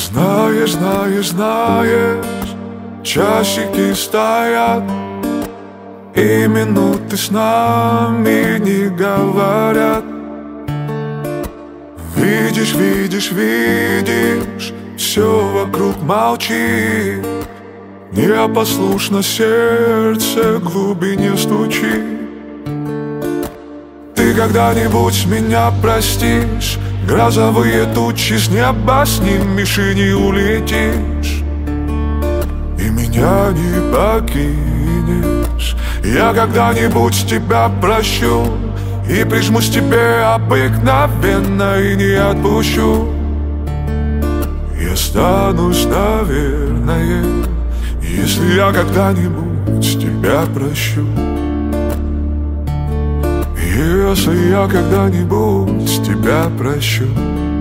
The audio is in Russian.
Знаешь, знаешь, знаешь, часики стоят, и минуты с нами не говорят. Видишь, видишь, видишь, все вокруг молчит. Непослушно сердце в глубине стучит. Ты когда-нибудь меня простишь? Грозовые тучи с неба снимешь и не улетишь, и меня не покинешь. Я когда-нибудь тебя прощу и прижмусь к тебе обыкновенно и не отпущу. И останусь, наверное, если я когда-нибудь тебя прощу. Если я когда-нибудь тебя прощу.